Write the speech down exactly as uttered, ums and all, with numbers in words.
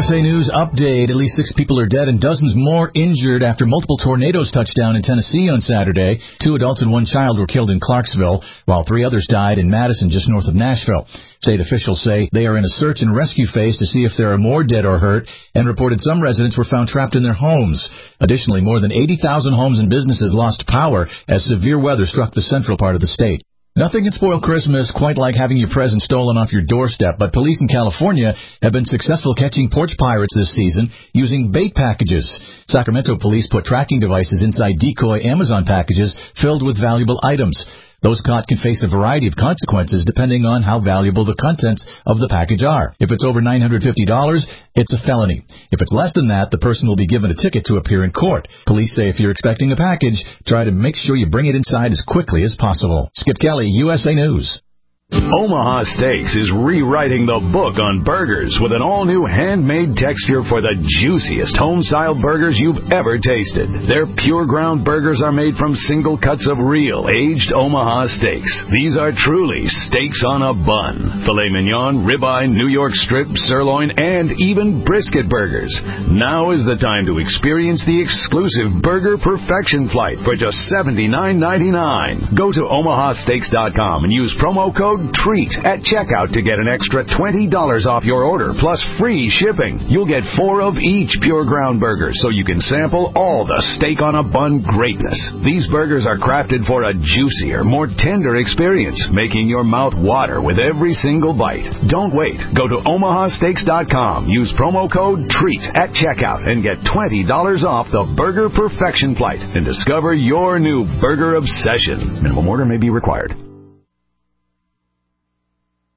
S A News update. At least six people are dead and dozens more injured after multiple tornadoes touched down in Tennessee on Saturday. Two adults and one child were killed in Clarksville, while three others died in Madison, just north of Nashville. State officials say they are in a search and rescue phase to see if there are more dead or hurt, and reported some residents were found trapped in their homes. Additionally, more than eighty thousand homes and businesses lost power as severe weather struck the central part of the state. Nothing can spoil Christmas quite like having your present stolen off your doorstep, but police in California have been successful catching porch pirates this season using bait packages. Sacramento police put tracking devices inside decoy Amazon packages filled with valuable items. Those caught can face a variety of consequences depending on how valuable the contents of the package are. If it's over nine hundred fifty dollars, it's a felony. If it's less than that, the person will be given a ticket to appear in court. Police say if you're expecting a package, try to make sure you bring it inside as quickly as possible. Skip Kelly, U S A News. Omaha Steaks is rewriting the book on burgers with an all-new handmade texture for the juiciest home-style burgers you've ever tasted. Their pure ground burgers are made from single cuts of real, aged Omaha steaks. These are truly steaks on a bun. Filet mignon, ribeye, New York strip, sirloin, and even brisket burgers. Now is the time to experience the exclusive Burger Perfection Flight for just seventy-nine ninety-nine. Go to omaha steaks dot com and use promo code TREAT at checkout to get an extra twenty dollars off your order, plus free shipping. You'll get four of each pure ground burger, so you can sample all the steak on a bun greatness. These burgers are crafted for a juicier, more tender experience, making your mouth water with every single bite. Don't wait. Go to omaha steaks dot com. Use promo code TREAT at checkout and get twenty dollars off the Burger Perfection Flight and discover your new burger obsession. Minimum order may be required.